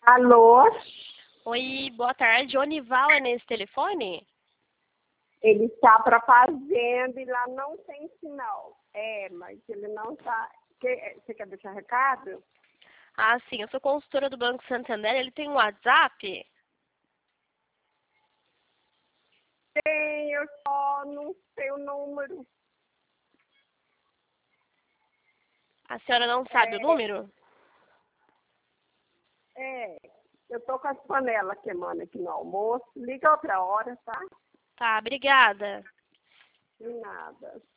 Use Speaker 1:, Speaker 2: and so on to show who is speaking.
Speaker 1: Alô?
Speaker 2: Oi, boa tarde. O Nival é nesse telefone?
Speaker 1: Ele está para fazenda e lá não tem sinal. Mas ele não está. Você quer deixar recado?
Speaker 2: Ah, sim, eu sou consultora do Banco Santander. Ele tem um WhatsApp?
Speaker 1: Tem, eu só não sei o número.
Speaker 2: A senhora não sabe o número?
Speaker 1: Eu tô com as panelas queimando aqui no almoço. Liga outra hora, tá?
Speaker 2: Tá, obrigada.
Speaker 1: De nada.